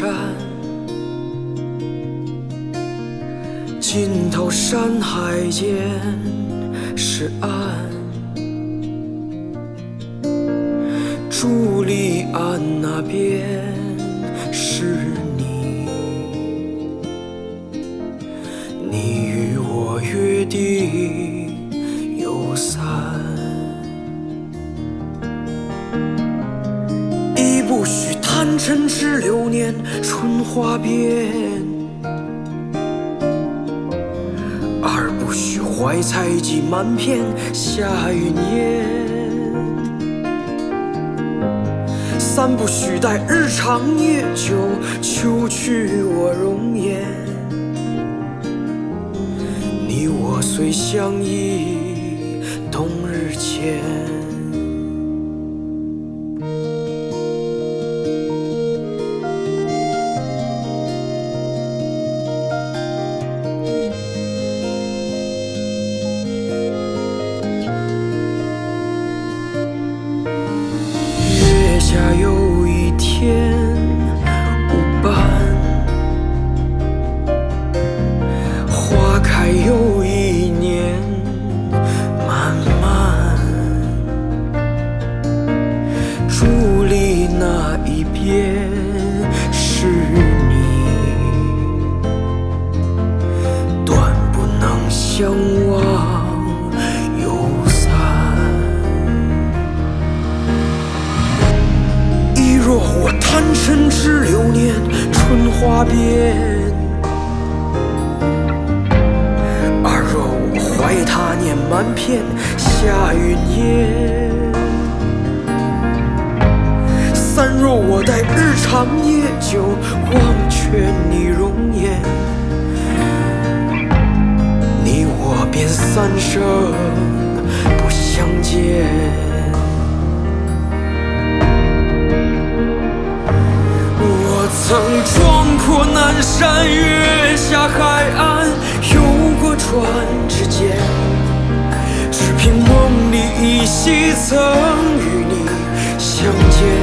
山，尽头山海间是岸，伫立岸那边是你，你与我约定有散，一不许贪嗔痴流年春花变，二不许怀才寄满篇下云烟，三不许待日长夜久求去我容颜，你我虽相依冬日前。月下有一天无伴，花开又一年漫漫，伫立那一边是你，断不能相忘又散。若我贪嗔痴流年春花变，二若我怀他念满篇下云烟，三若我待日长夜久忘却你容颜，你我便三生不相见。曾壮阔南山，月下海岸，游过船只间，只凭梦里依稀曾与你相见。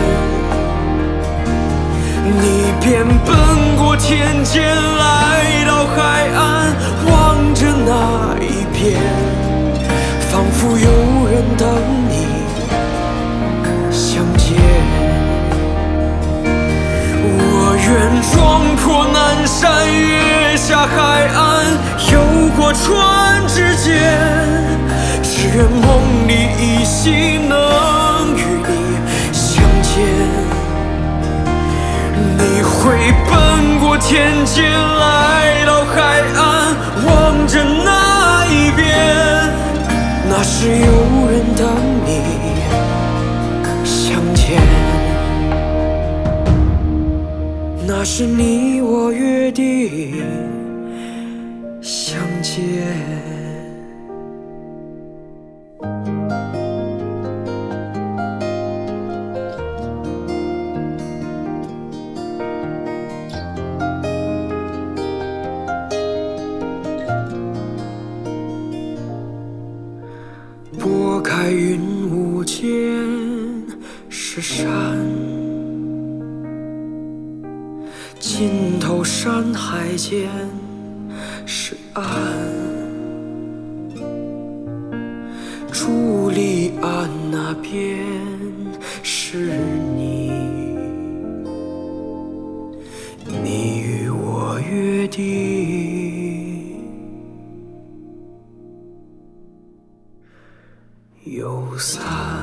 你便奔过天间，来到海岸，望着那一边，仿佛有人等你相见。我愿壮阔南山，月下海岸，游过船只间，只愿梦里依稀能与你相见。你会奔过天间，来到海岸，望着那一边，那是有人等你相见。那是你我约定相见。拨开云雾间是山，尽头山海间是岸，伫立岸那边是你，你与我约定有散。